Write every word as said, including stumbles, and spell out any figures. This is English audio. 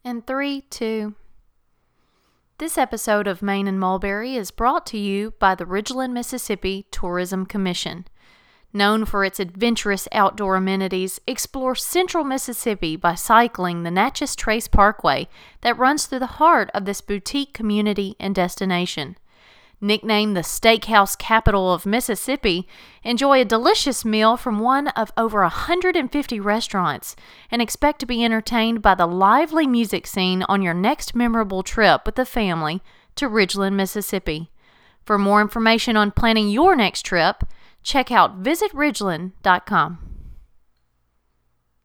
And three, two. This episode of Maine and Mulberry is brought to you by the Ridgeland, Mississippi Tourism Commission. Known for its adventurous outdoor amenities, explore central Mississippi by cycling the Natchez Trace Parkway that runs through the heart of this boutique community and destination. Nicknamed the Steakhouse Capital of Mississippi, enjoy a delicious meal from one of over one hundred fifty restaurants and expect to be entertained by the lively music scene on your next memorable trip with the family to Ridgeland, Mississippi. For more information on planning your next trip, check out visit ridgeland dot com.